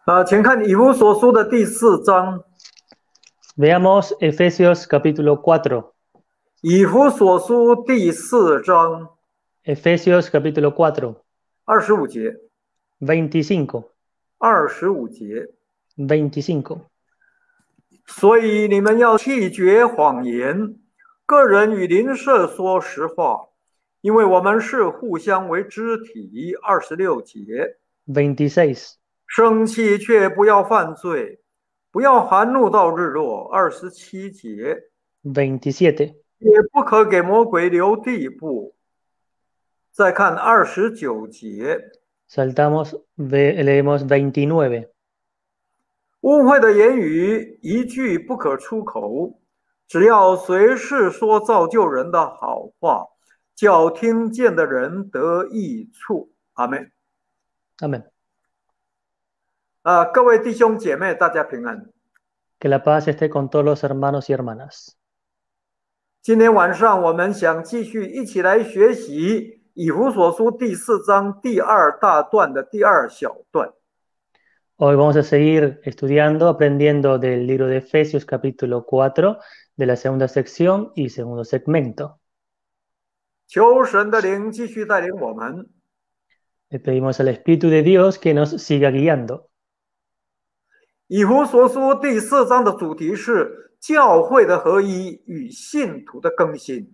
请看以弗所书的第4章。 Veamos Efesios capítulo 4. 以弗所书第4章 Efesios capítulo 4, 25节， 25, 25节。 25. 所以你们要弃绝谎言，个人与邻舍说实话，因为我们是互相为肢体。26节。 26, 生气却不要犯罪，不要含怒到日落。27节。 27. 也不可给魔鬼留地步。再看29节。 Saltamos, leemos 29. 污秽的言语一句不可出口，只要随时说造就人的好话，叫听见的人得益处。阿们。 Amén. 各位弟兄姐妹，大家平安。 Que la paz esté con todos los hermanos y hermanas. 今天晚上我们想继续一起来学习以弗所书第4章第2大段的第2小段。 Hoy vamos a seguir estudiando, aprendiendo del libro de Efesios capítulo 4, de la segunda sección y segundo segmento. 求神的灵继续带领我们。 Le pedimos al Espíritu de Dios que nos siga guiando. 以弗所书第4章的主题是教会的合一与信徒的更新。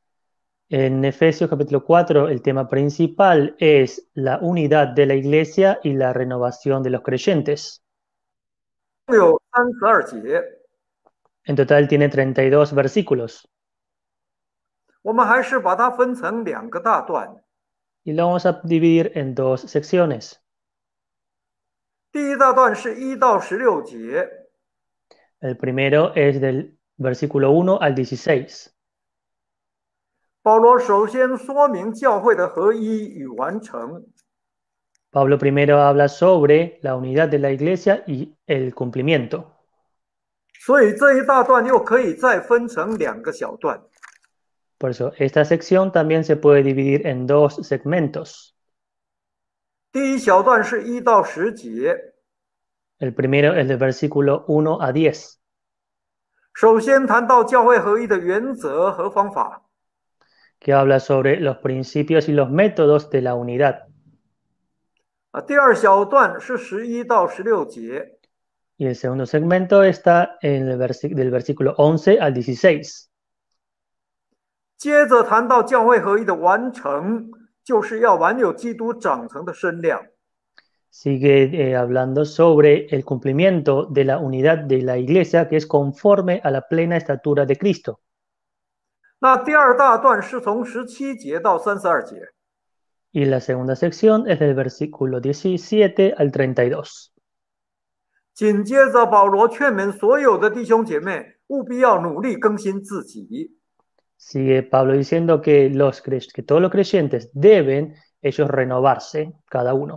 En Efesios capítulo 4, el tema principal es la unidad de la iglesia y la renovación de los creyentes. 有32节。 En total tiene 32 versículos 我们还是把它分成2个大段。 y lo vamos a dividir en 2 secciones. 第一大段是1到16节， El primero es del versículo 1 al 16. 保罗首先说明教会的合一与完成。 Pablo primero habla sobre la unidad de la iglesia y el cumplimiento. 所以这一大段又可以再分成2个小段。 Por eso, esta sección también se puede dividir en 2 segmentos. 第一小段是1到10节， El primero es del versículo 1 a 10. 首先谈到教会合一的原则和方法。 Que habla sobre los principios y los métodos de la unidad. 第二小段是11到16节， Y el segundo segmento está en el del versículo 11 al 16. 接着谈到教会合一的完成，就是要完有基督长成的身量。 Sigue hablando sobre el cumplimiento de la unidad de la iglesia que es conforme a la plena estatura de Cristo. 那第二大段是从17节到32节， Y la segunda sección es del versículo 17 al 32. 紧接着保罗劝勉所有的弟兄姐妹务必要努力更新自己。 Sigue Pablo diciendo que todos los creyentes deben ellos renovarse, cada uno.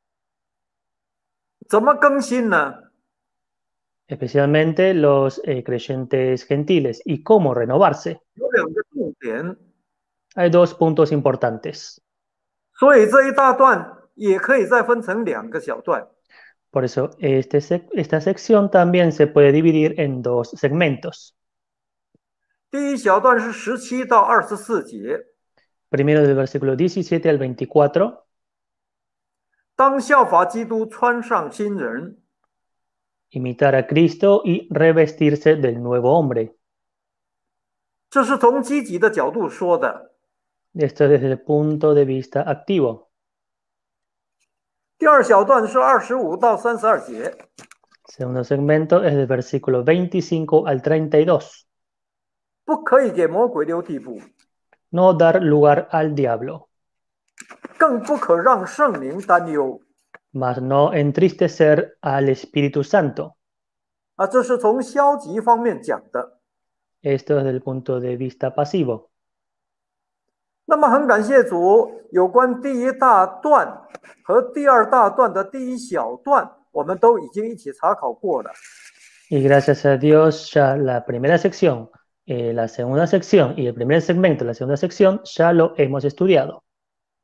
怎么更新呢？ Especialmente los creyentes gentiles. ¿Y cómo renovarse? 有2个重点， Hay 2 puntos importantes. 所以这一大段也可以再分成2个小段。 Por eso esta sección también se puede dividir en 2 segmentos. 第一小段是17到24节， Primero del versículo 17 al 24. 当效法基督，穿上新人。 Imitar a Cristo y revestirse del nuevo hombre. 这是从积极的角度说的。 Esto desde el punto de vista activo. 第二小段是25到32节， Segundo segmento es del versículo 25 al 32. 不可以给魔鬼留地步， No dar lugar al diablo, 更不可让圣灵担忧。 mas no entristecer al Espíritu Santo. 这是从消极方面讲的。 Esto desde el punto de vista pasivo. 那么很感谢主，有关第一大段和第二大段的第一小段，我们都已经一起查考过了。 Y gracias a Dios ya la primera sección, la segunda sección y el primer segmento, la segunda sección, ya lo hemos estudiado.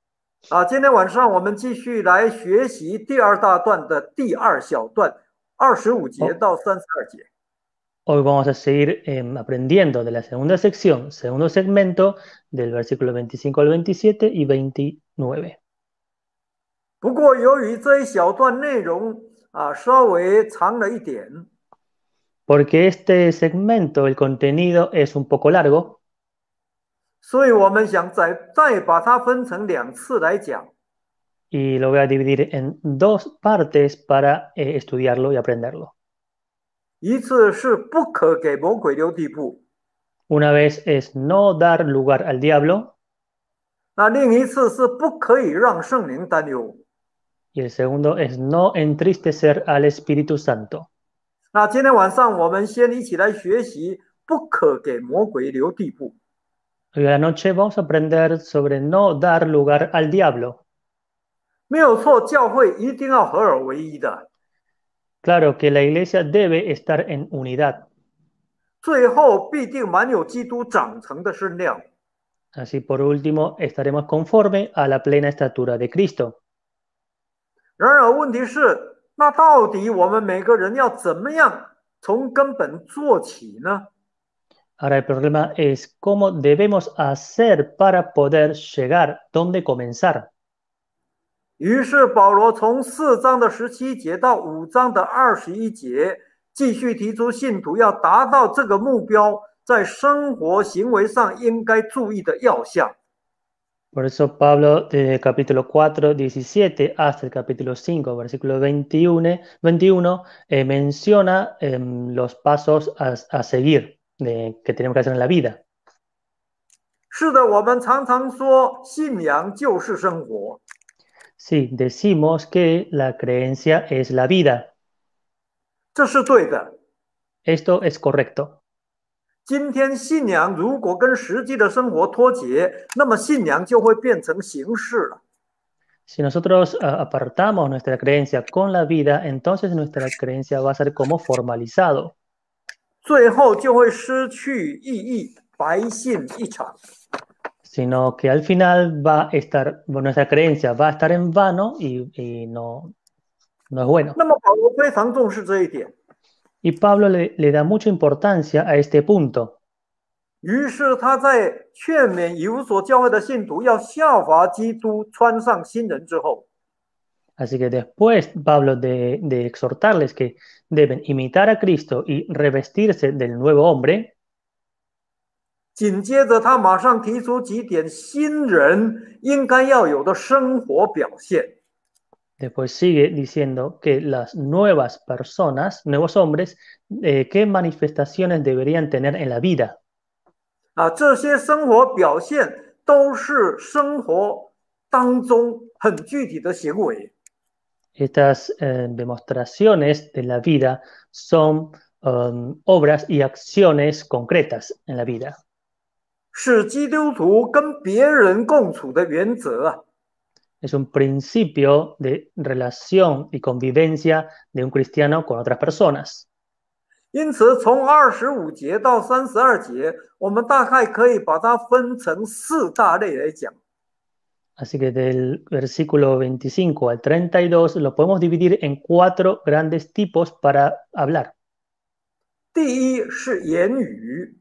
今天晚上我们继续来学习第二大段的第二小段，25节 Oh, 到32节。 hoy vamos a seguir aprendiendo de la segunda sección, segundo segmento, del versículo 25 al 27 y 29. 不过由于这一小段内容稍微长了一点， Porque este segmento, el contenido es un poco largo, 所以我们想再把它分成2次来讲。 y lo voy a dividir en dos partes para estudiarlo y aprenderlo. 一次是不可给魔鬼留地步， Una vez es no dar lugar al diablo, 那另一次是不可以让圣灵担忧。 y el segundo es no entristecer al Espíritu Santo. 那今天晚上我们先一起来学习不可给魔鬼留地步。 Hoy a la noche vamos a aprender sobre no dar lugar al diablo. 没有错，教会一定要合而为一的， Claro que la iglesia debe estar en unidad. 最后必定满有基督长成的身量。 Así por último, estaremos conforme a la plena estatura de Cristo. 然而问题是，那到底我们每个人要怎么样从根本做起呢？ Ahora el problema es cómo debemos hacer para poder llegar, dónde comenzar. 于是保罗从4章的17节到5章的21节，继续提出信徒要达到这个目标，在生活行为上应该注意的要项。 Por eso Pablo, desde el capítulo 4, 17 hasta el capítulo 5, versículo 21 menciona los pasos a seguir que tenemos que hacer en la vida. 是的，我们常常说信仰就是生活， Sí, decimos que la creencia es la vida. 这是对的。 Esto es correcto. 今天信仰如果跟实际的生活脱节，那么信仰就会变成形式了。 Si nosotros apartamos nuestra creencia con la vida, entonces nuestra creencia va a ser como formalizado. 最后就会失去意义，白信一场。 Sino que al final va a estar, nuestra creencia va a estar en vano y no es bueno. 那么保罗非常重视这一点， Y Pablo le da mucha importancia a este punto. 于是他在劝勉以弗所教会的信徒要效法基督，穿上新人之后， Así que después Pablo de exhortarles que deben imitar a Cristo y revestirse del nuevo hombre, 紧接着他马上提出几点新人应该要有的生活表现。 después sigue diciendo que las nuevas personas, nuevos hombres, qué manifestaciones deberían tener en la vida. 这些生活表现都是生活当中很具体的行为。 Estas demostraciones de la vida son obras y acciones concretas en la vida. 是基督徒跟别人共处的原则。 Es un principio de relación y convivencia de un cristiano con otras personas. 因此，从25节到32节，我们大概可以把它分成4大类来讲。 Así que del versículo 25 al 32 lo podemos dividir en 4 grandes tipos para hablar. 第一是言语，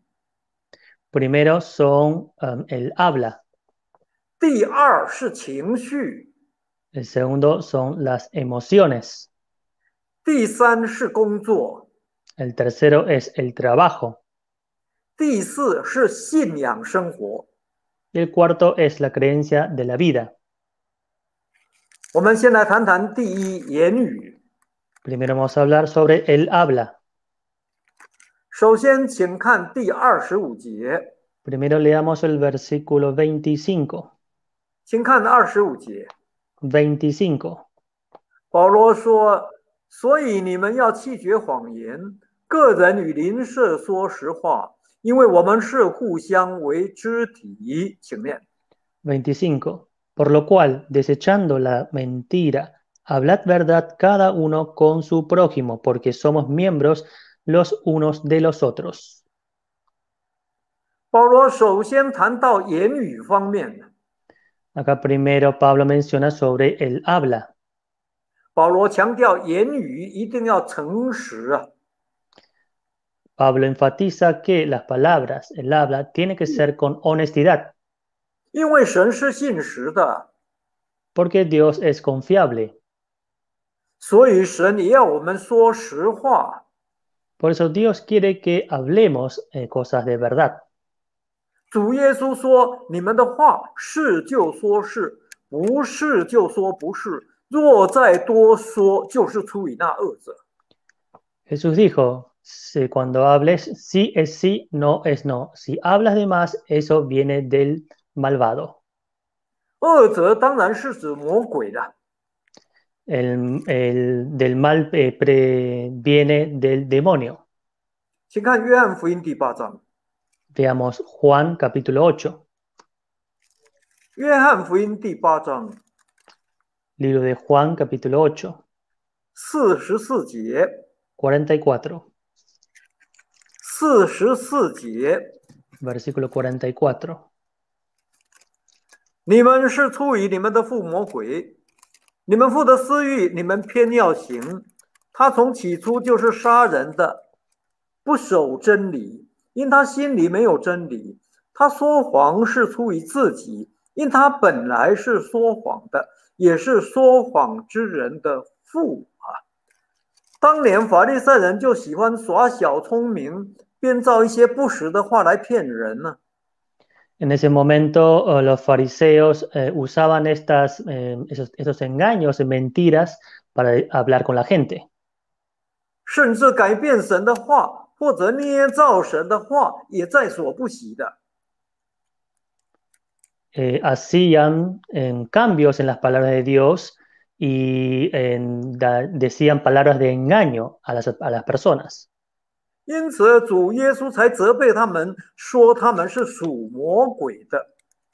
Primero son el habla. 第二是情绪， El segundo son las emociones. 第三是工作， El tercero es el trabajo. 第四是信仰生活。 Y el cuarto es la creencia de la vida. 我们先来谈谈第一言语。 Primero vamos a hablar sobre el habla. 首先，请看第25节， Primero leamos el versículo 25. 请看25节。 25. 保罗说：“所以你们要弃绝谎言，个人与邻舍说实话，因为我们是互相为肢体。”请念。 25. Por lo cual, desechando la mentira, hablad verdad cada uno con su prójimo, porque somos miembros los unos de los otros. 保罗首先谈到言语方面， Acá primero Pablo menciona sobre el habla. 保罗强调言语一定要诚实啊， Pablo enfatiza que las palabras, el habla, tiene que ser con honestidad, 因为神是信实的， porque Dios es confiable. 所以神也要我们说实话。 Por eso Dios quiere que hablemos cosas de verdad. 主耶稣说：“你们的话是就说是，不是就说不是。若再多说，就是出于那恶者。” Jesús dijo, cuando hables, sí es sí, no es no. Si hablas de más, eso viene del malvado. 恶者当然是指魔鬼了。 Del mal viene del demonio. 请看约翰福音第8章。 Veamos Juan capítulo 8. 约翰福音第8章 Libro de Juan capítulo 8, 44节， 44. 44节， Versículo 44. 你们是出于你们的父魔鬼，你们父的私欲，你们偏要行。他从起初就是杀人的，不守真理，因他心里没有真理。他说谎是出于自己，因他本来是说谎的，也是说谎之人的父啊。当年法利赛人就喜欢耍小聪明，编造一些不实的话来骗人呢。 En ese momento, los fariseos usaban esos engaños y mentiras para hablar con la gente. 甚至改变神的话，或者捏造神的话，也在所不惜的。 Hacían cambios en las palabras de Dios y decían palabras de engaño a las personas. 因此，主耶稣才责备他们，说他们是属魔鬼的。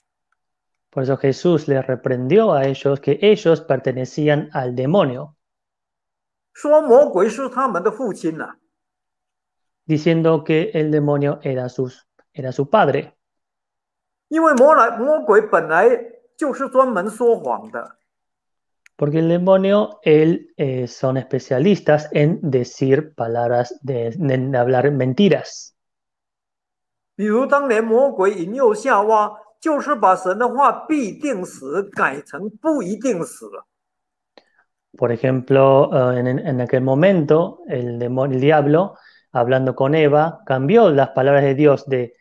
Por eso Jesús les reprendió a ellos que ellos pertenecían al demonio, 说魔鬼是他们的父亲呐、 diciendo que el demonio era su padre, 因为魔鬼本来就是专门说谎的。 porque el demonio, son especialistas en decir palabras, en hablar mentiras. 比如当年魔鬼引诱夏娃，就是把神的话必定死改成不一定死了。 Por ejemplo, en aquel momento, el diablo, hablando con Eva, cambió las palabras de Dios de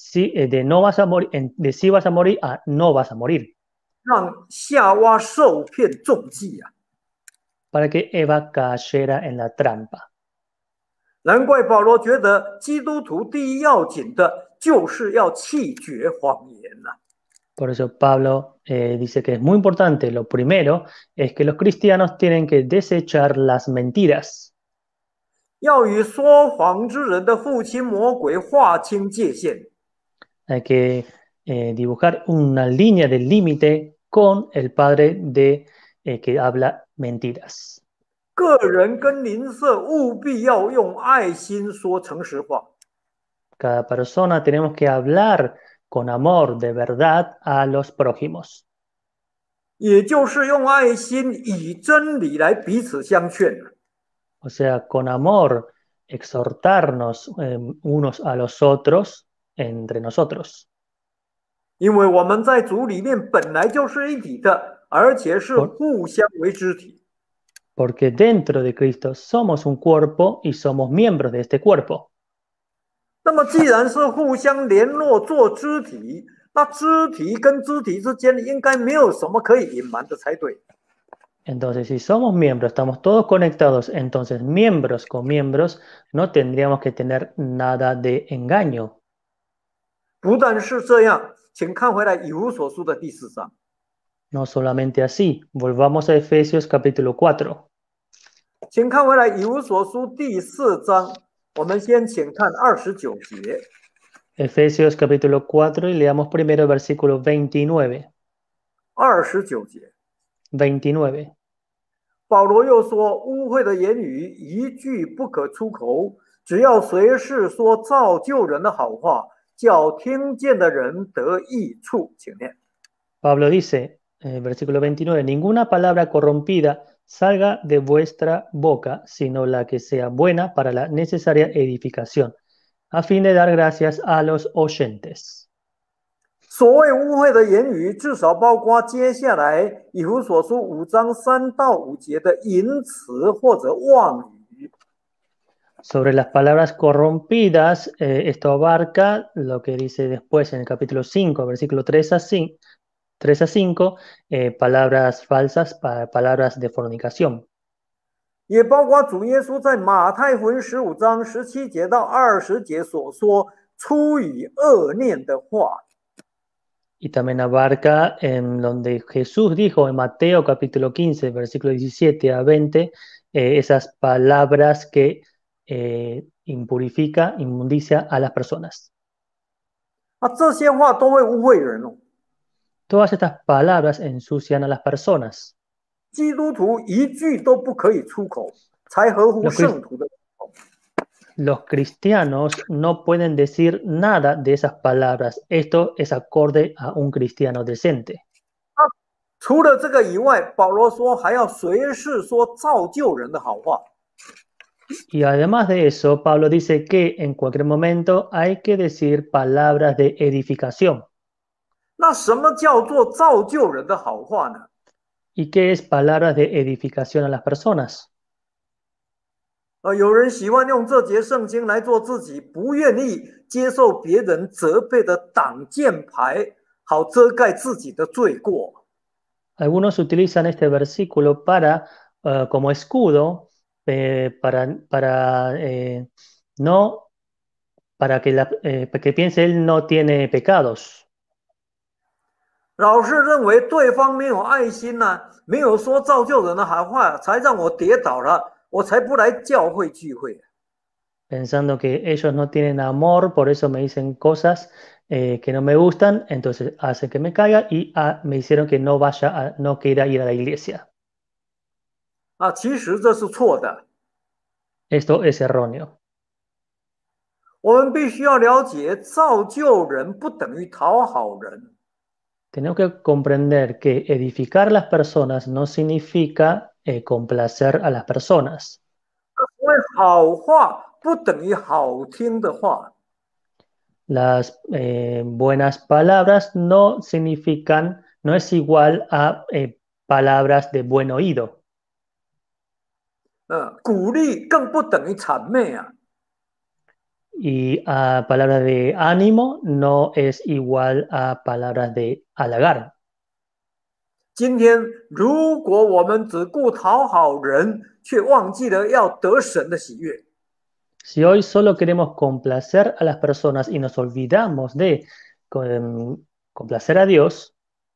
no vas a morir, de sí vas a morir a no vas a morir, 让夏娃受骗中计啊！ para que Eva cayera en la trampa. 难怪保罗觉得基督徒第一要紧的就是要弃绝谎言呐、 Por eso Pablo dice que es muy importante, lo primero es que los cristianos tienen que desechar las mentiras, 要与说谎之人的父亲魔鬼划清界限。 hay que dibujar una línea de límite con el padre que habla mentiras. 个人跟邻舍务必要用爱心说诚实话， Cada persona tenemos que hablar con amor de verdad a los prójimos, 也就是用爱心以真理来彼此相劝。 o sea, con amor exhortarnos unos a los otros entre nosotros, 因为我们在主里面本来就是一体的，而且是互相为肢体。 porque dentro de Cristo somos un cuerpo y somos miembros de este cuerpo. 那么，既然是互相联络做肢体，那肢体跟肢体之间应该没有什么可以隐瞒的才对。 Entonces, si somos miembros, estamos todos conectados, entonces miembros con miembros no tendríamos que tener nada de engaño. 不但是这样，请看回来以弗所书的第4章。 No solamente así, volvamos a Efesios capítulo 4. 请看回来以弗所书第4章，我们先请看29节。 Efesios capítulo 4 y leamos primero el versículo 29. 29节， 29. 保罗又说：“污秽的言语一句不可出口，只要随时说造就人的好话，叫听见的人得益处。”请念。 Pablo dice, versículo 29, ninguna palabra corrompida salga de vuestra boca, sino la que sea buena para la necesaria edificación, a fin de dar gracias a los oyentes. 所谓污秽的言语，至少包括接下来以弗所书5章3到5节的淫词或者妄语。 Sobre las palabras corrompidas, esto abarca lo que dice después en el capítulo 5, versículo 3 a 5, palabras falsas, palabras de fornicación. 也包括主耶稣在马太福音15章17节到20节所说出于恶念的话。 Y también abarca en donde Jesús dijo en Mateo capítulo 15, versículo 17 a 20, esas palabras que impurifica, inmundicia a las personas. 这些话都会污秽人哦。 Todas estas palabras ensucian a las personas. 基督徒一句都不可以出口，才合乎圣徒的。 Los cristianos no pueden decir nada de esas palabras. Esto es acorde a un cristiano decente. 除了这个以外，保罗说还要随时说造就人的好话。 Y además de eso, Pablo dice que en cualquier momento hay que decir palabras de edificación. 那什么叫做造就人的好话呢？ ¿Y qué es palabras de edificación a las personas? 有人喜欢用这节圣经来做自己不愿意接受别人责备的挡箭牌，好遮盖自己的罪过。 Algunos utilizan este versículo para, como escudo para que piense él no tiene pecados. 老是认为对方没有爱心呢，没有说造就人的好话，才让我跌倒了，我才不来教会聚会。 Pensando que ellos no tienen amor, por eso me dicen cosas que no me gustan, entonces hace que me caiga y me hicieron que no quiera ir a la iglesia. 其实这是错的。 Esto es erróneo. 我们必须要了解，造就人不等于讨好人。 Tenemos que comprender que edificar a las personas no significa complacer a las personas. 因为好话不等于好听的话。 Las buenas palabras no significan, no es igual a palabras de buen oído. 鼓励更不等于谄媚啊。 Y palabras de ánimo no es igual a palabras de halagar. 今天，如果我们只顾讨好人，却忘记了要得神的喜悦， Si hoy solo queremos complacer a las personas y nos olvidamos de complacer a Dios,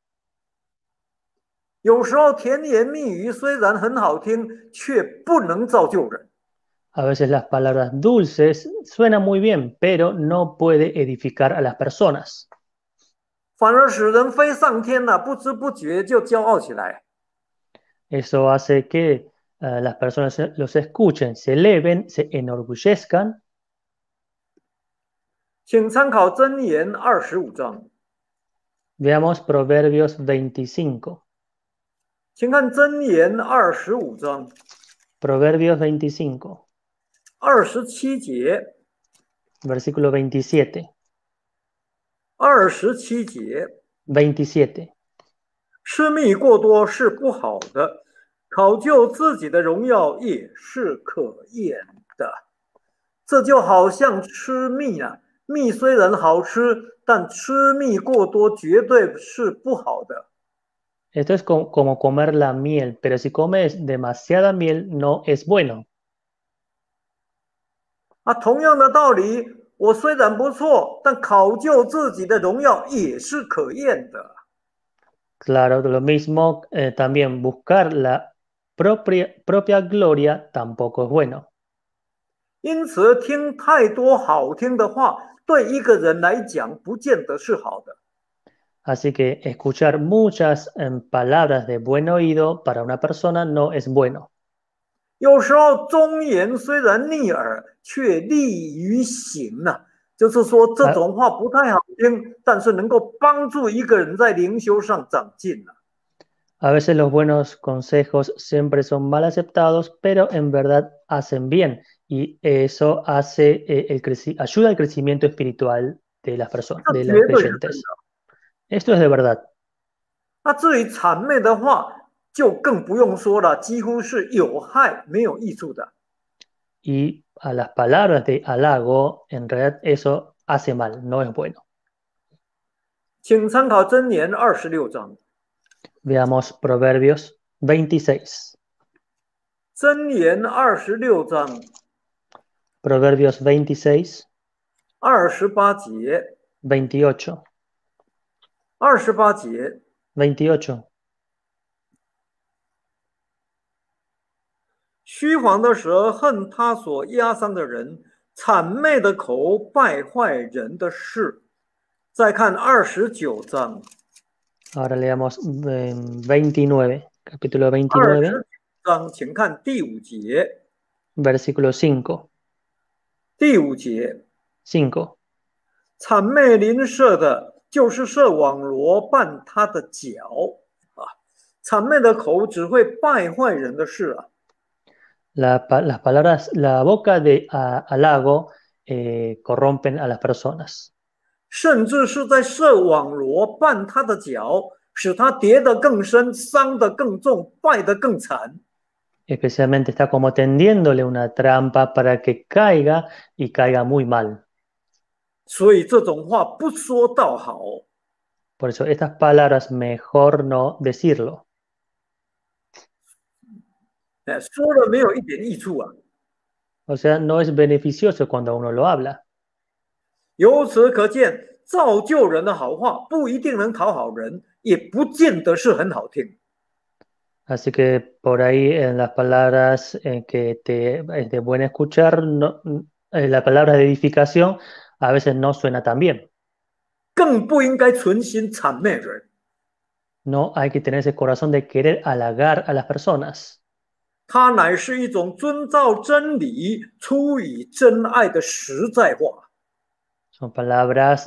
有时候甜言蜜语虽然很好听，却不能造就人。 a veces las palabras dulces suenan muy bien, pero no puede edificar a las personas. 反而使人飞上天了，不知不觉就骄傲起来。 Eso hace que las personas los escuchen, se eleven, se enorgullezcan. 请参考箴言25章， Veamos Proverbios 25. 请看箴言25章 Proverbios 25, 27节 versículo 27. 27节， 27. 吃蜜过多是不好的，考究自己的荣耀也是可厌的。这就好像吃蜜啊，蜜虽然好吃，但吃蜜过多绝对是不好的。 Esto es como comer la miel, pero si comes demasiada miel no es bueno. 同样的道理，我虽然不错，但考究自己的荣耀也是可厌的。 Claro, lo mismo también buscar la propia gloria tampoco es bueno. 因此，听太多好听的话，对一个人来讲，不见得是好的。 Así que escuchar muchas palabras de buen oído para una persona no es bueno. 有时候忠言虽然逆耳，却利于行啊，就是说这种话不太好听，但是能够帮助一个人在灵修上长进啊。 A veces los buenos consejos siempre son mal aceptados, pero en verdad hacen bien y eso hace, ayuda al crecimiento espiritual de las personas, 这 de 绝 los 对是真的。 creyentes. Esto es de verdad. 那至于谄媚的话，就更不用说了，几乎是有害没有益处的。 Y a las palabras de halago, en realidad eso hace mal, no es bueno. 请参考箴言26章。 Veamos Proverbios 26. 箴言26章 Proverbios 26, 28节。 28, 28节， 28. 虚谎的舌恨他所压伤的人，谄媚的口败坏人的事。再看29章， Ahora leamos 29, capítulo 29, 29章，请看第5节。 versículo 5. 第5节， 5. 谄媚邻舍的，就是设网罗绊他的脚啊！谄媚的口只会败坏人的事啊！ Las palabras, la boca de halago corrompen a las personas. 甚至是在设网罗绊他的脚，使他跌得更深，伤得更重，败得更惨。 Especialmente está como tendiéndole una trampa para que caiga y caiga muy mal. 所以这种话不说倒好。 Por eso estas palabras mejor no decirlo. 说了没有一点益处啊！ O sea, no es beneficioso cuando uno lo habla. 由此可见，造就人的好话不一定能讨好人，也不见得是很好听。 Así que por ahí en las palabras que es de buen escuchar, las palabras de edificación a veces no suena tan bien. 更不应该存心谄媚人。 No hay que tener ese corazón de querer halagar a las personas. 它乃是一种遵照真理、出于真爱的实在话。 Son palabras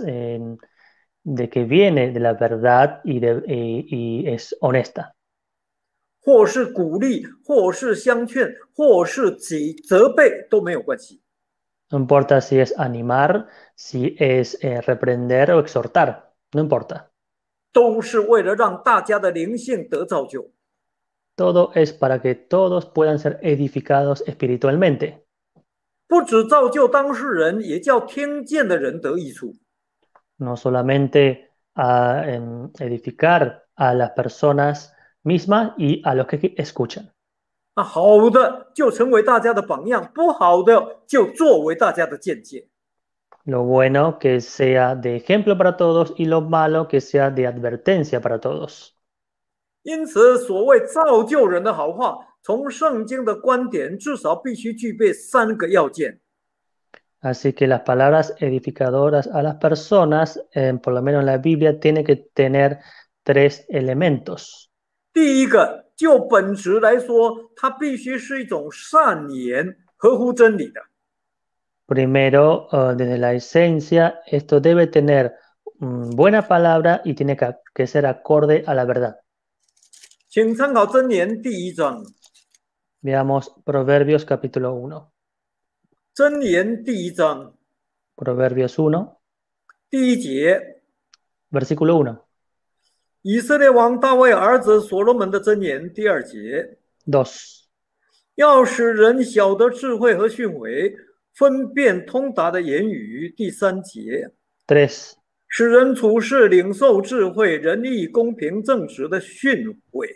de que viene de la verdad y es honesta. 或是鼓励，或是相劝，或是责备都没有关系。 No importa si es animar, si es reprender o exhortar, no importa. 都是为了让大家的灵性得造就。 Todo es para que todos puedan ser edificados espiritualmente. 不只造就当事人，也叫听见的人得益处。 No solamente a edificar a las personas mismas y a los que escuchan. 那好的就成为大家的榜样，不好的就作为大家的见解。 Lo bueno que sea de ejemplo para todos y lo malo que sea de advertencia para todos. 因此，所谓造就人的好话，从圣经的观点，至少必须具备3个要件。 Así que las palabras edificadoras a las personas, por lo menos en la Biblia, tiene que tener 3 elementos. 第一个，就本质来说，它必须是一种善言，合乎真理的。 Primero, desde la esencia, esto debe tener buena palabra y tiene que ser acorde a la verdad. 请参考箴言第1章。 Veamos Proverbios capítulo 1. 箴言第1章 Proverbios 1, 第1节， versículo 1, 以色列王大卫儿子所罗门的箴言第2节， 2, 要使人晓得智慧和训诲，分辨通达的言语。第3节， 3, 使人处事领受智慧、仁义、公平、正直的训诲。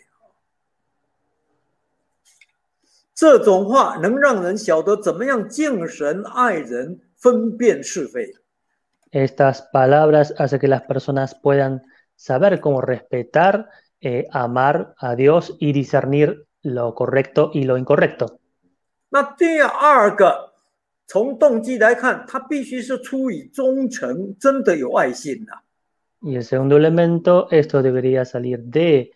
这种话能让人晓得怎么样敬神、爱人、分辨是非。 Estas palabras hacen que las personas puedan saber cómo respetar, amar a Dios y discernir lo correcto y lo incorrecto. 那第2个，从动机来看，它必须是出于忠诚，真的有爱心啊。 Y el segundo elemento, esto debería salir de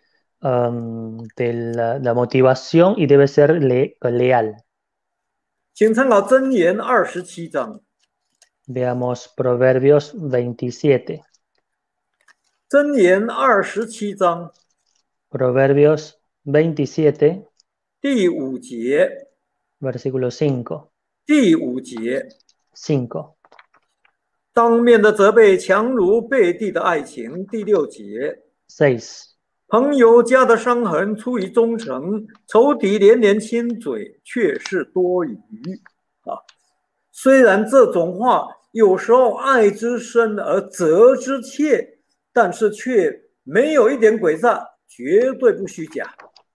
la motivación y debe ser leal. 请参考箴言27章。 Veamos Proverbios 27. 箴言27章 Proverbios 27, 第5节， versículo 5. 第5节， 5. 当面的责备强如背地的爱情。第6节， 6. 朋友家的伤痕出于忠诚，仇敌连连亲嘴却是多余。虽然这种话有时候爱之深而责之切，但是却没有一点诡诈，绝对不虚假。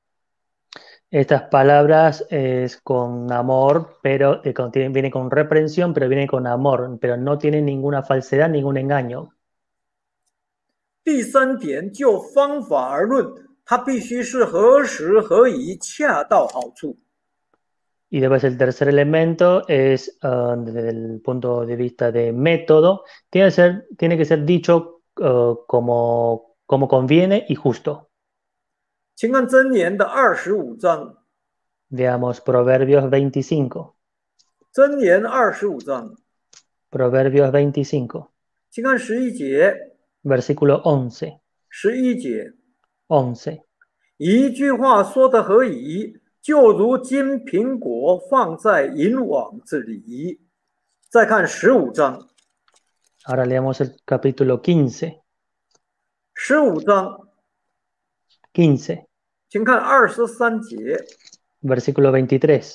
Estas palabras es con amor, pero viene con reprensión, pero viene con amor, pero no tiene ninguna falsedad, ningún engaño. 第3点，就方法而论，它必须是合时合宜，恰到好处。 Y después el tercer elemento es, desde el punto de vista de método, tiene que ser dicho como conviene y justo. 请看箴言的25章， Veamos Proverbios 25. 箴言25章， Proverbios 25, 请看11节， versículo 11. 11节， 11. 一句话说得合宜，就如金苹果放在银网子里。再看15章， Ahora leamos el capítulo 15. 15章， 15, 请看23节， versículo 23.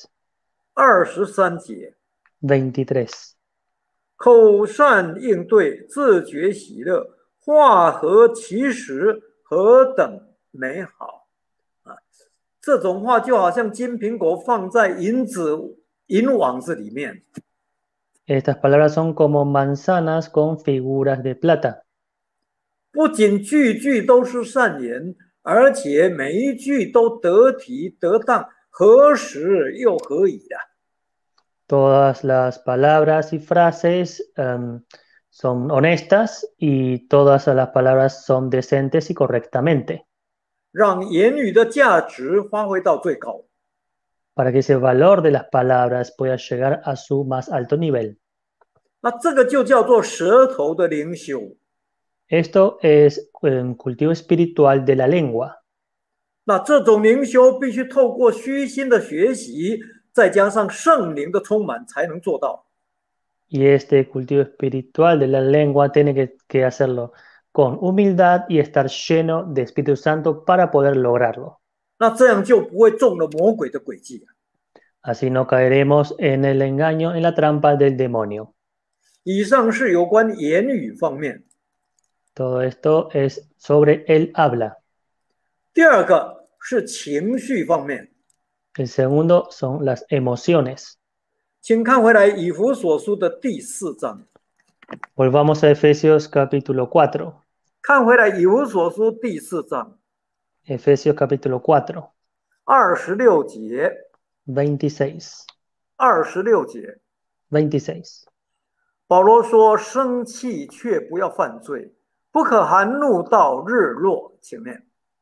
23节， 23. 口善应对，自觉喜乐，话合其时，何等美好啊！这种话就好像金苹果放在银网子里面。 Estas palabras son como manzanas con figuras de plata. 不仅句句都是善言，而且每一句都得体得当，合时又合宜的。 Todas las palabras y frases son honestas y todas las palabras son decentes y correctamente, 让言语的价值发挥到最高。 para que ese valor de las palabras pueda llegar a su más alto nivel. 那这个就叫做舌头的灵修。 Esto es cultivo espiritual de la lengua. 那这种灵修必须透过虚心的学习，再加上圣灵的充满，才能做到。 Y este cultivo espiritual de la lengua tiene que hacerlo con humildad y estar lleno de Espíritu Santo para poder lograrlo. 那这样就不会中了魔鬼的诡计。 Así no caeremos en el engaño, en la trampa del demonio. 以上是有关言语方面。 Todo esto es sobre el habla. 第二个是情绪方面， El segundo son las emociones. 请看回来以弗所书的第4章， Volvamos a Efesios capítulo 4. 看回来以弗所书第4章 Efesios capítulo 4, 26节， 26. 26节， 26. 保罗说：“生气却不要犯罪，不可含怒到日落。”请念。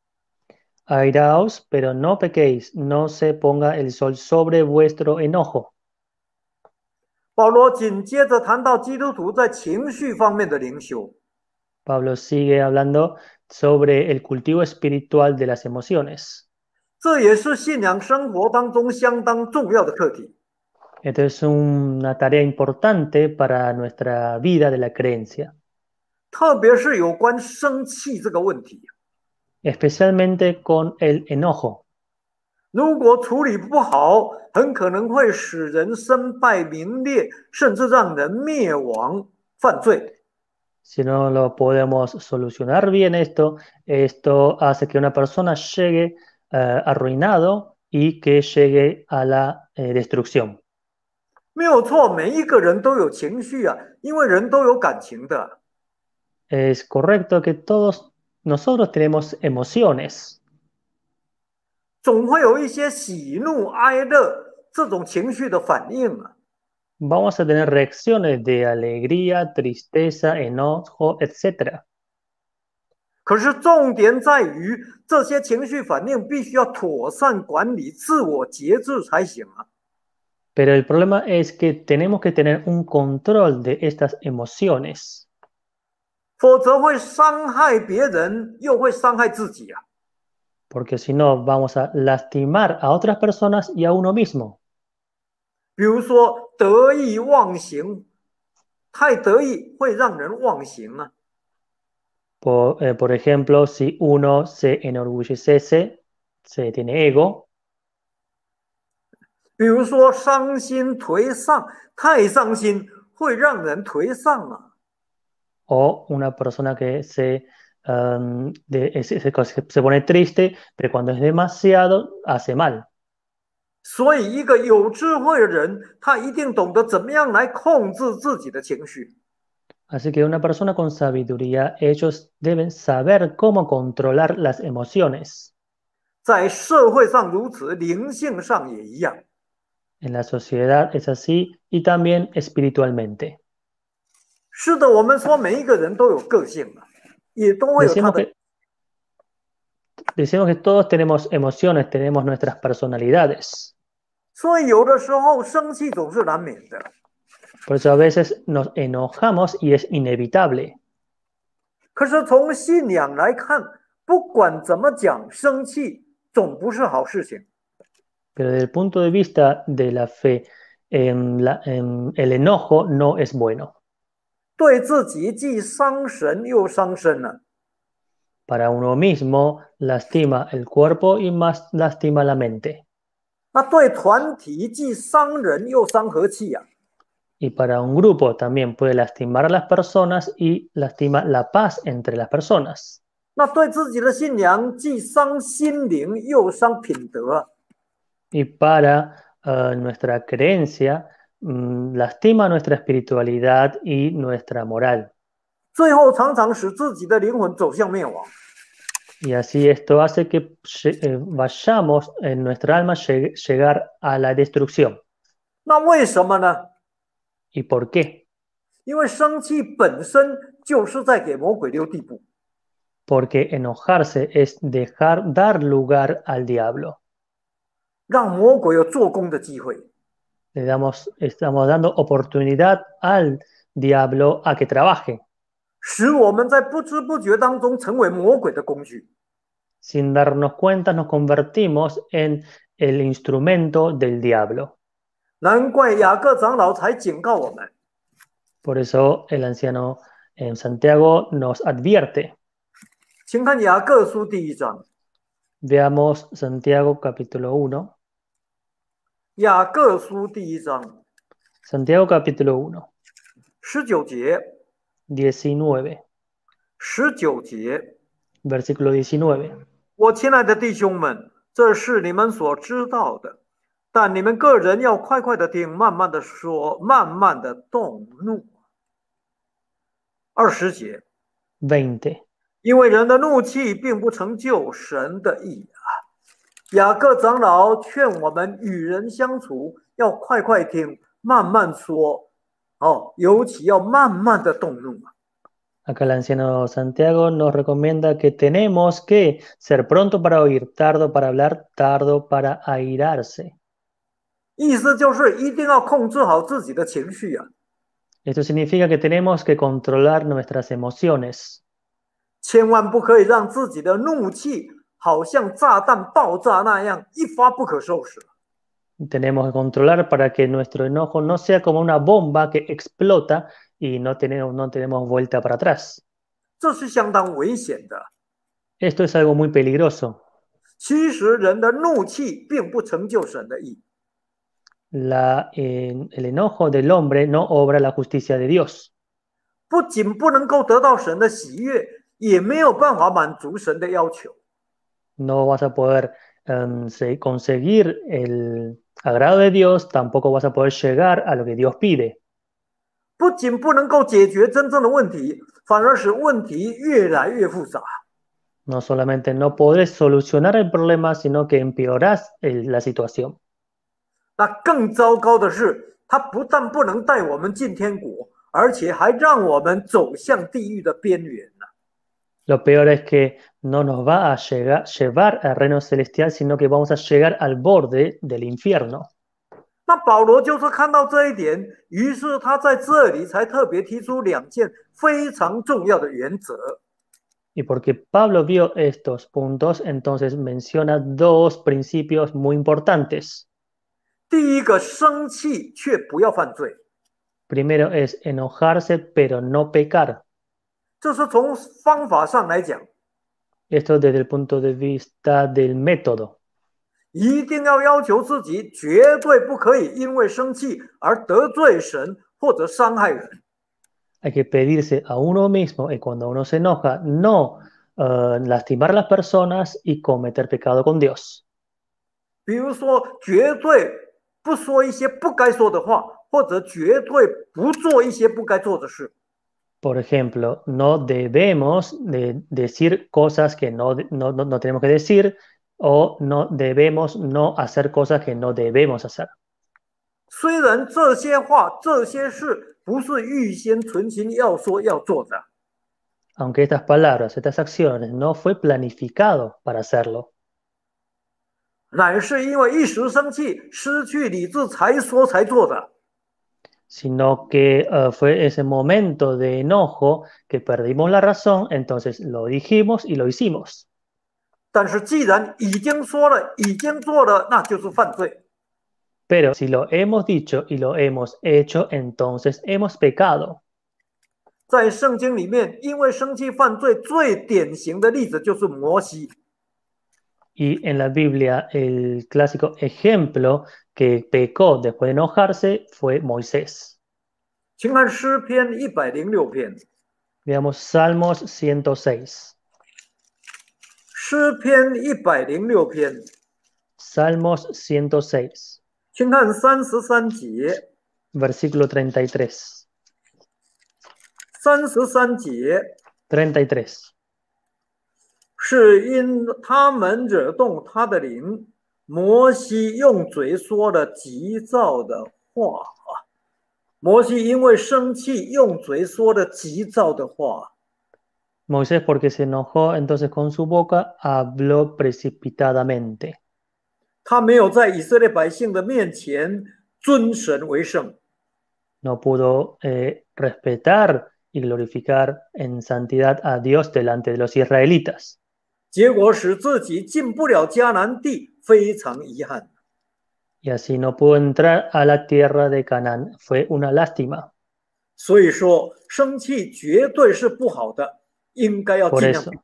Airaos, pero no pequéis, no se ponga el sol sobre vuestro enojo. 保罗紧接着谈到基督徒在情绪方面的灵修。 Pablo sigue hablando sobre el cultivo espiritual de las emociones. 这也是信仰生活当中相当重要的课题。 Esto es una tarea importante para nuestra vida de la creencia, 特别是有关生气这个问题， especialmente con el enojo. 如果处理不好，很可能会使人身败名裂，甚至让人灭亡、犯罪。 Si no lo podemos solucionar bien esto hace que una persona llegue arruinado y que llegue a la destrucción. 没有错，每一个人都有情绪啊，因为人都有感情的。 Es correcto que todos nosotros tenemos emociones. 总会有一些喜怒哀乐这种情绪的反应啊。 Vamos a tener reacciones de alegría, tristeza, enojo, etc. 可是重点在于，这些情绪反应必须要妥善管理、自我节制才行啊。 Pero el problema es que tenemos que tener un control de estas emociones, 否则会伤害别人，又会伤害自己啊。 porque si no vamos a lastimar a otras personas y a uno mismo. 比如说得意忘形，太得意会让人忘形啊。 Por ejemplo, si uno se enorgullece, se tiene ego, 比如说伤心颓丧，太伤心会让人颓丧啊。 o una persona que se pone triste, pero cuando es demasiado, hace mal. 所以，一个有智慧的人，他一定懂得怎么样来控制自己的情绪。 Así que una persona con sabiduría, ellos deben saber cómo controlar las emociones. 在社会上如此，灵性上也一样。 En la sociedad es así y también espiritualmente. 是的，我们说每一个人都有个性啊，也都会有他 Decimos 的。 que, decimos que todos tenemos emociones, tenemos nuestras personalidades. 所以有的时候生气总是难免的。 Por eso a veces nos enojamos y es inevitable. 可是从信仰来看，不管怎么讲，生气总不是好事情。 Pero desde el punto de vista de la fe, el enojo no es bueno. 对自己既伤神又伤身呢、 Para uno mismo lastima el cuerpo y más lastima la mente. 那对团体既伤人又伤和气呀、 Y para un grupo también puede lastimar a las personas y lastima la paz entre las personas. 那对自己的信仰既伤心灵又伤品德。 Y para nuestra creencia, lastima nuestra espiritualidad y nuestra moral. 最后常常使自己的灵魂走向灭亡。 Y así esto hace que vayamos en nuestra alma llegar a la destrucción. 那为什么呢？ ¿Y por qué? 因为生气本身就是在给魔鬼留地步。 Porque enojarse es dar lugar al diablo. 让魔鬼有做工的机会。 Estamos dando oportunidad al diablo a que trabaje. 使我们在不知不觉当中成为魔鬼的工具。 Sin darnos cuenta, nos convertimos en el instrumento del diablo. 难怪雅各长老才警告我们。 Por eso el anciano en Santiago nos advierte. 请看雅各书第1章。 Veamos Santiago capítulo 1. 雅各书第1章 Santiago capítulo 1, 19节。 19, 19节， versículo 19. 我亲爱的弟兄们，这是你们所知道的，但你们个人要快快的听，慢慢的说，慢慢的动怒。20节， 20. 因为人的怒气并不成就神的意啊。雅各长老劝我们与人相处要快快听，慢慢说，尤其要慢慢的动怒啊。 Acá el anciano Santiago nos recomienda que tenemos que ser pronto para oír, tardo para hablar, tardo para airarse. 意思就是一定要控制好自己的情绪啊。 Esto significa que tenemos que controlar nuestras emociones. 千万不可以让自己的怒气好像炸弹爆炸那样一发不可收拾。 Tenemos que controlar para que nuestro enojo no sea como una bomba que explota y no tenemos vuelta para atrás. 这是相当危险的。 Esto es algo muy peligroso. 其实人的怒气并不成就神的意。 El enojo del hombre no obra la justicia de Dios. 不仅不能够得到神的喜悦，也没有办法满足神的要求。 No vas a poder conseguir el agrado de Dios, tampoco vas a poder llegar a lo que Dios pide. 不仅不能够解决真正的问题，反而使问题越来越复杂。 No solamente no podrás solucionar el problema, sino que empeorás la situación. 那更糟糕的是，它不但不能带我们进天国，而且还让我们走向地狱的边缘呢。 Lo peor es que no nos va a llevar al reino celestial, sino que vamos a llegar al borde del infierno. 那保罗就是看到这一点，于是他在这里才特别提出2件非常重要的原则。 Y porque Pablo vio estos puntos, entonces menciona dos principios muy importantes. 第一个，生气却不要犯罪， Primero es enojarse, pero no pecar. 这是从方法上来讲， Esto desde el punto de vista del método. 一定要求自己绝对不可以因为生气而得罪神或者伤害人。 Hay que pedirse a uno mismo y cuando uno se enoja, no lastimar a las personas y cometer pecado con Dios. 比如说，绝对不说一些不该说的话，或者绝对不做一些不该做的事。 Por ejemplo, no debemos de decir cosas que no tenemos que decir o no debemos no hacer cosas que no debemos hacer. 虽然这些话、这些事不是预先存心要说要做的， Aunque estas palabras, estas acciones no fue planificado para hacerlo, 乃是因为一时生气、失去理智才说才做的。 sino que fue ese momento de enojo que perdimos la razón, entonces lo dijimos y lo hicimos. 但是既然已经说了、已经做了，那就是犯罪。 Pero si lo hemos dicho y lo hemos hecho, entonces hemos pecado. 在圣经里面，因为生气犯罪最典型的例子就是摩西。 Y en la Biblia, el clásico ejemplo que pecó después de enojarse fue Moisés. 请看诗篇106篇， Veamos Salmos 106. 诗篇106篇， Salmos 106, 请看33节。 versículo 33. 33节， 33. 是因他们惹动他的灵，摩西用嘴说了急躁的话啊。摩西因为生气，用嘴说了急躁的话。 Moisés, porque se enojó, entonces con su boca habló precipitadamente. 他没有在以色列百姓的面前尊神为圣， No pudo respetar y glorificar en santidad a Dios delante de los israelitas. 结果使自己进不了迦南地，非常遗憾。 Y así no pudo entrar a la tierra de Canaán. Fue una lástima. 所以说，生气绝对是不好的，应该要 Por 尽量 eso,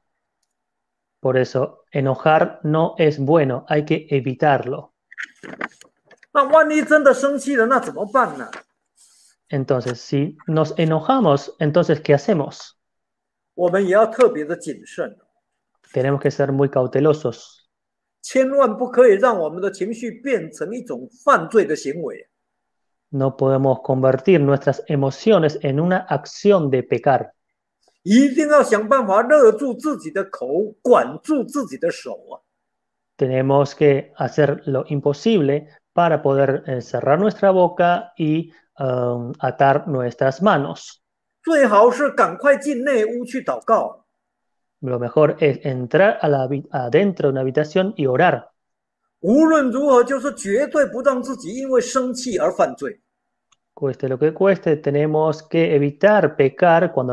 por eso, enojar no es bueno, hay que evitarlo. 那万一真的生气了，那怎么办呢？ Entonces, si nos enojamos, entonces, ¿qué hacemos? 我们也要特别的谨慎， Tenemos que ser muy cautelosos. 千万不可以让我们的情绪变成一种犯罪的行为。 No podemos convertir nuestras emociones en una acción de pecar. 一定要想办法勒住自己的口，管住自己的手啊！ Tenemos que hacer lo imposible para poder cerrar nuestra boca y atar nuestras manos. 最好是赶快进内屋去祷告。 Lo mejor es entrar adentro de una habitación y orar. 无论如何，就是绝对不让自己因为生气而犯罪。 Cueste lo que cueste, tenemos que evitar pecar cuando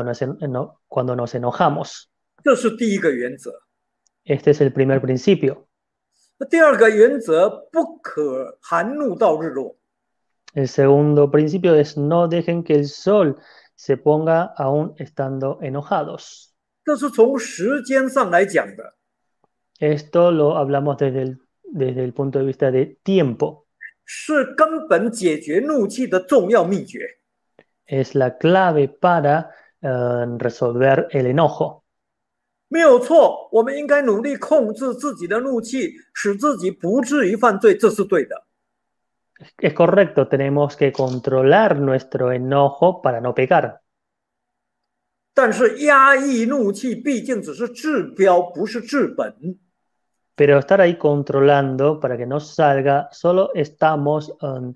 nos enojamos. 这是第一个原则。 Este es el primer principio. 第二个原则，不可含怒到日落。 El segundo principio es no dejen que el sol se ponga aún estando enojados. 这是从时间上来讲的。 Esto lo hablamos desde el punto de vista de tiempo. 是根本解决怒气的重要秘诀。 Es la clave para resolver el enojo. 没有错，我们应该努力控制自己的怒气，使自己不至于犯罪，这是对的。 Es correcto, tenemos que controlar nuestro enojo para no pecar. 但是压抑怒气毕竟只是治标，不是治本。 Pero estar ahí controlando para que no salga, solo estamos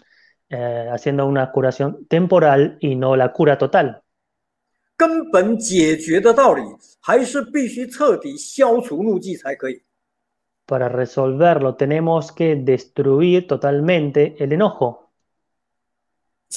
haciendo una curación temporal y no la cura total. 根本解决的道理，还是必须彻底消除怒气才可以。 Para resolverlo tenemos que destruir totalmente el enojo.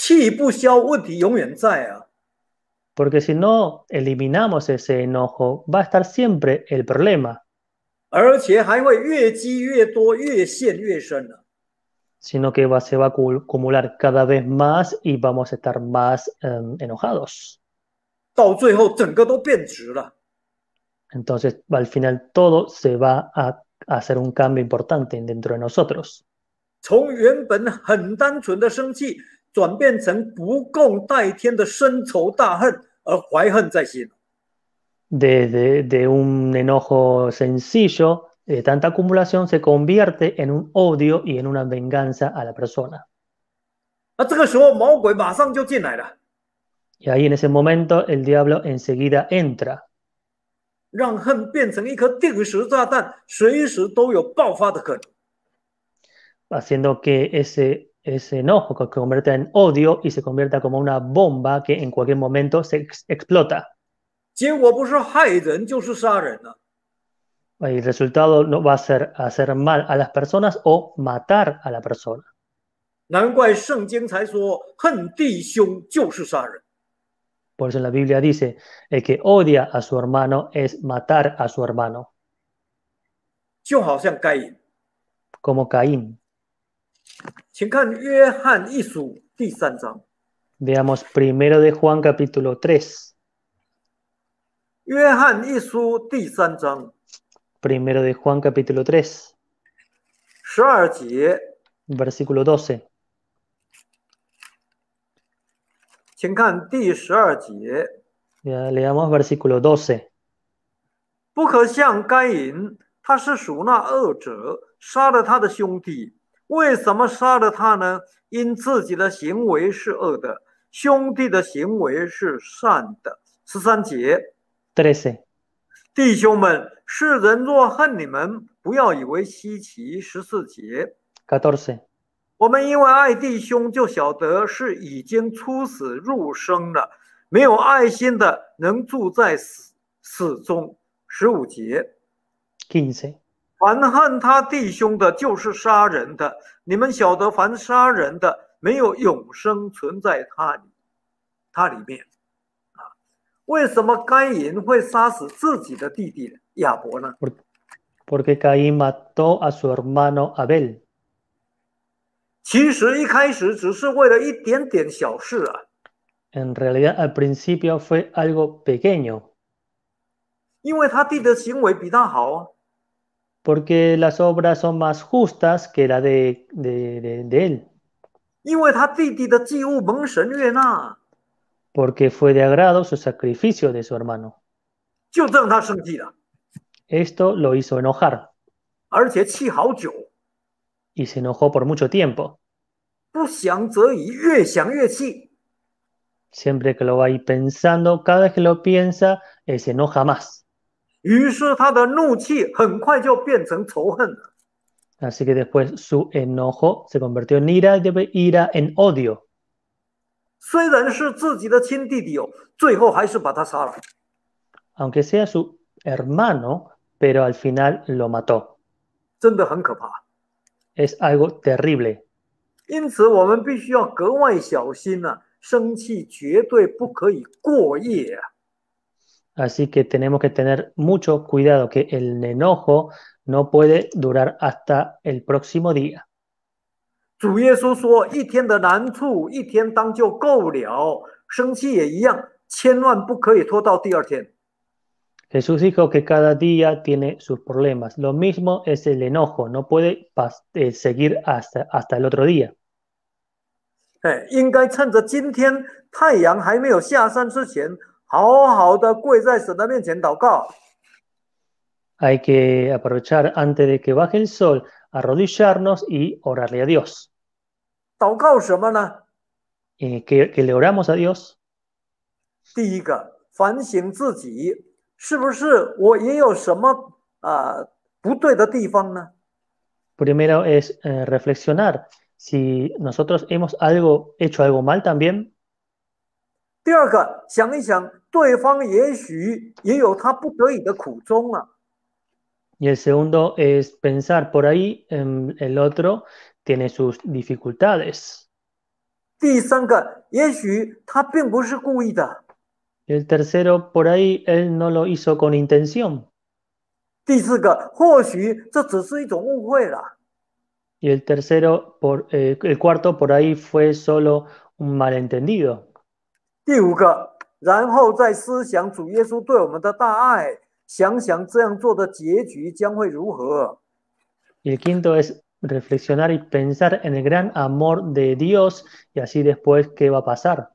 气不消，问题永远在啊。 Porque si no eliminamos ese enojo, va a estar siempre el problema, 而且还会越积越多，越陷越深啊。 sino que se va a acumular cada vez más y vamos a estar más enojados. 到最后整个都变质了。 Entonces, al final todo se va a hacer un cambio importante dentro de nosotros. 从原本很单纯的生气，转变成不共戴天的深仇大恨，而怀恨在心。 De un enojo sencillo, de tanta acumulación, se convierte en un odio y en una venganza a la persona. 那这个时候，魔鬼马上就进来了， Y ahí en ese momento el diablo enseguida entra, 让恨变成一颗定时炸弹，随时都有爆发的可能。 haciendo que ese enojo se convierta en odio y se convierta como una bomba que en cualquier momento se explota. 结果不是害人，就是杀人了。 El resultado no va a ser hacer mal a las personas o matar a la persona. 难怪圣经才说，恨弟兄就是杀人。 Por eso en la Biblia dice, el que odia a su hermano es matar a su hermano, 就好像该隐， como Caín. 请看约翰一书第3章。 Veamos primero de Juan capítulo 3. 约翰一书第3章 Primero de Juan capítulo 3, 12节， versículo 12. 请看第12节。 Ya, leamos versículo 12. 不可像该隐，他是属那恶者，杀了他的兄弟。为什么杀了他呢？因自己的行为是恶的，兄弟的行为是善的。13节， 13. 弟兄们，世人若恨你们，不要以为稀奇。14节， 14. 我们因为爱弟兄，就晓得是已经出死入生了。没有爱心的，能住在死中。15节， 15. 凡恨他弟兄的，就是杀人的。你们晓得，凡杀人的，没有永生存在他里面。为什么该隐会杀死自己的弟弟亚伯呢？ Porque Caín mató a su hermano Abel. 其实一开始只是为了一点点小事啊， En realidad al principio fue algo pequeño, 因为他弟的行为比他好啊， porque las obras son más justas que la de él, 因为他弟弟的祭物蒙神悦纳， porque fue de agrado su sacrificio de su hermano. 就让他生气了， Esto lo hizo enojar 而且气好久， y se enojó por mucho tiempo. 不想则已，越想越气。 Siempre que lo va ahí pensando, cada vez que lo piensa, se enoja más. 于是他的怒气很快就变成仇恨了。 Así que después su enojo se convirtió en ira y de ira en odio. 虽然是自己的亲弟弟最后还是把他杀了。 Aunque sea su hermano, pero al final lo mató. 真的很可怕。 Es algo terrible. 因此，我们必须要格外小心啊，生气绝对不可以过夜啊。 Así que tenemos que tener mucho cuidado que el enojo no puede durar hasta el próximo día. 主耶稣说：“一天的难处，一天当就够了。生气也一样，千万不可以拖到第2天。” Jesús dijo que cada día tiene sus problemas. Lo mismo es el enojo, no puede seguir hasta el otro día. 应该趁着今天太阳还没有下山之前，好好的跪在神的面前祷告。 Hay que aprovechar antes de que baje el sol, arrodillarnos y orarle a Dios. 祷告什么呢？ Que le oramos a Dios. 第一个，反省自己，是不是我也有什么不对的地方呢？ Primero es reflexionar si nosotros hemos hecho algo mal también. 第二个，想一想，对方也许也有他不得已的苦衷啊。 Y el segundo es pensar por ahí, el otro tiene sus dificultades. 第三个，也许他并不是故意的。 Y el tercero, por ahí él no lo hizo con intención. 第四个，或许这只是一种误会了。 Y el tercero, el cuarto, por ahí fue solo un malentendido. 第五个，然后再思想主耶稣对我们的大爱，想想这样做的结局将会如何。 Y el quinto es reflexionar y pensar en el gran amor de Dios y así después qué va a pasar.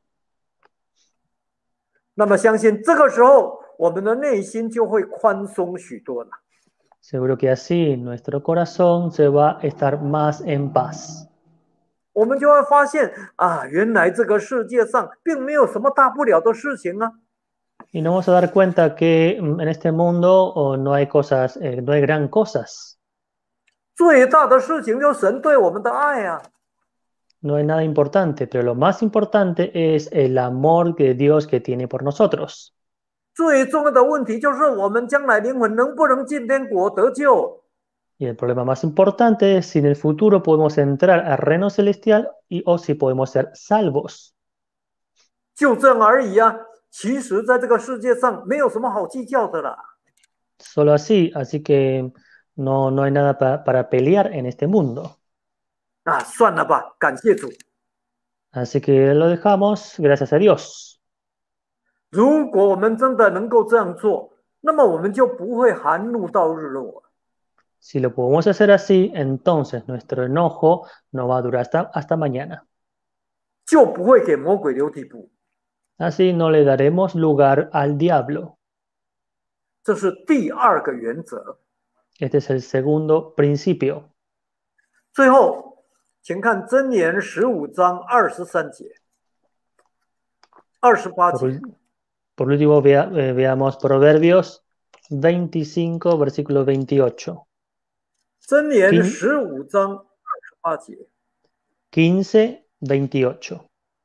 那么相信这个时候，我们的内心就会宽松许多了。 Seguro que así nuestro corazón se va a estar más en paz. 我们就会发现啊，原来这个世界上并没有什么大不了的事情啊。 Y nos vamos a dar cuenta que en este mundo no hay cosas, no hay gran cosas. 最大的事情就是神对我们的爱啊。 No hay nada importante, pero lo más importante es el amor de Dios que tiene por nosotros. 最重要的问题就是我们将来灵魂能不能进天国得救。 Y el problema más importante es si en el futuro podemos entrar al reino celestial o si podemos ser salvos. 就这样而已啊。其实，在这个世界上没有什么好计较的啦。 Solo así, así que no hay nada para pelear en este mundo. 啊，算了吧，感谢主。 Así que lo dejamos, gracias a Dios. 如果我们真的能够这样做，那么我们就不会含怒到日落。 Si lo podemos hacer así, entonces nuestro enojo no va a durar hasta mañana. 就不会给魔鬼留地步。 Así no le daremos lugar al diablo. 这是第二个原则。 Este es el segundo principio. 最后，请看箴言15章23节、28节。 Por último, veamos Proverbios 25, versículo 28. 箴言15章28节。 15, 28.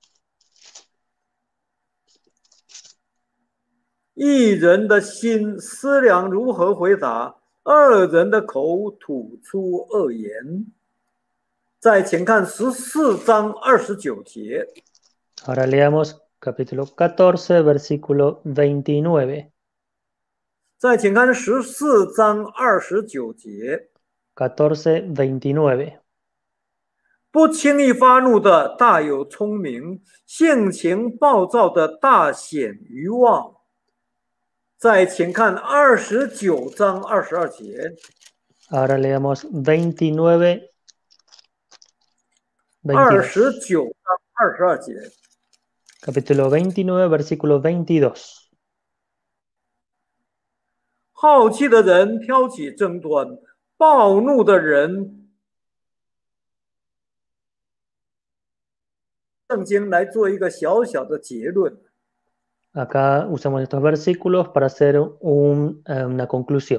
一人的心思量如何回答，二人的口吐出恶言。再请看14章29节。 Ahora leamos capítulo 14, versículo 29. 再请看14章29节。 14, 29. 不轻易发怒的大有聪明，性情暴躁的大显愚妄。再请看29章22节。 Ahora leamos 29, 29章22节。 Capítulo 29, versículo 22. 好气的人挑起争端，暴怒的人。圣经来做一个小小的结论。 Acá usamos estos versículos para hacer una conclusión.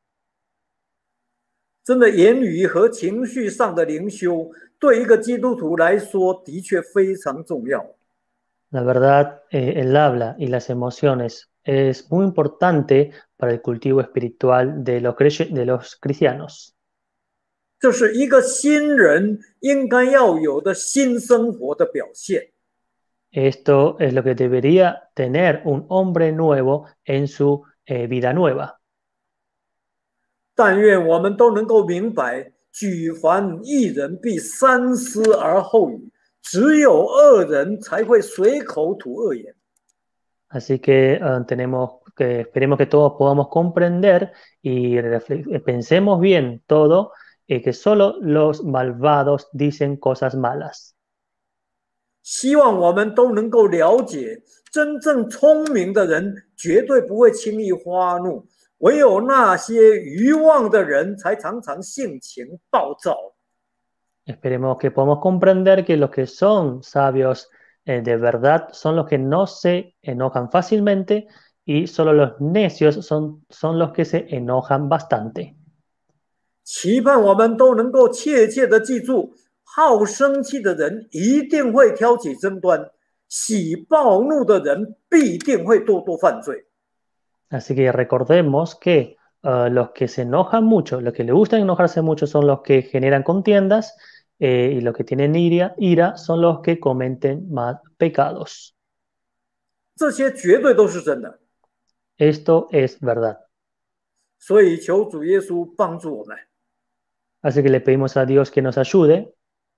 真的，言语和情绪上的灵修，对一个基督徒来说，的确非常重要。 La verdad, el habla y las emociones es muy importante para el cultivo espiritual de los cristianos. 这是一个新人应该要有的新生活的表现。 Esto es lo que debería tener un hombre nuevo en su vida nueva. 但愿我们都能够明白，举凡一人必三思而后语，只有恶人才会随口吐恶言。 Así que esperemos que todos podamos comprender y pensemos bien todo, que solo los malvados dicen cosas malas. 希望我们都能够了解，真正聪明的人绝对不会轻易发怒，唯有那些愚妄的人才常常性情暴躁。 Esperemos que podamos comprender que los que son sabios de verdad son los que no se enojan fácilmente y solo los necios son los que se enojan bastante. 期盼我们都能够切切的记住，好生气的人一定会挑起争端，喜暴怒的人必定会多多犯罪。 Así que recordemos que los que se enojan mucho, los que les gusta enojarse mucho son los que generan contiendas y los que tienen ira son los que cometen más pecados. 这些绝对都是真的。 Esto es verdad. 所以求主耶稣帮助我们， Así que le pedimos a Dios que nos ayude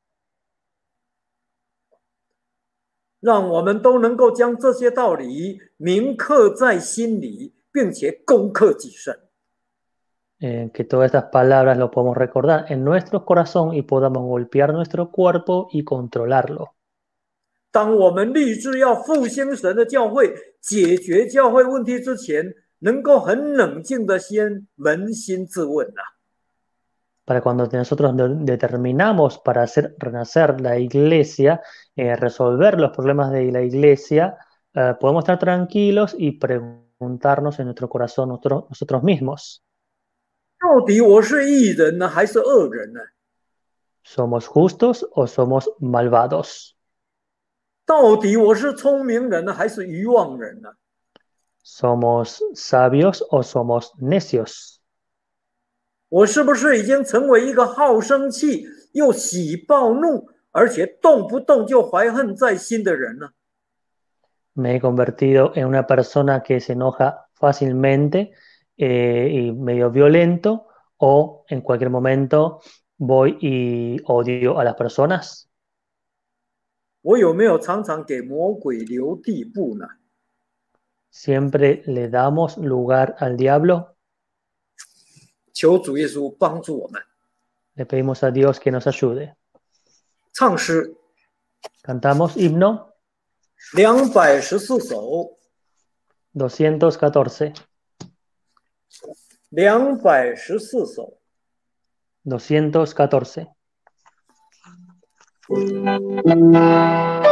让我们都能够将这些道理铭刻在心里，并且攻克己身。 que todas estas palabras lo podamos recordar en nuestro corazón y podamos golpear nuestro cuerpo y controlarlo. 当我们立志要复兴神的教会，解决教会问题之前，能够很冷静的先扪心自问啊， Para cuando nosotros determinamos para hacer renacer la iglesia, resolver los problemas de la iglesia, podemos estar tranquilos y preguntarnos en nuestro corazón nosotros mismos. 到底我是义人呢，还是恶人呢？ ¿Somos justos o somos malvados? 到底我是聪明人呢，还是愚妄人呢？ ¿Somos sabios o somos necios? 我是不是已经成为一个好生气又喜暴怒，而且动不动就怀恨在心的人呢？ Me he convertido en una persona que se enoja fácilmente y medio violento, o en cualquier momento voy y odio a las personas. 我有没有常常给魔鬼留地步呢？ Siempre le damos lugar al diablo. 求主耶稣帮助我们。 Le pedimos a Dios que nos ayude. 唱诗 Cantamos himno 214首， 214. 214首。 214.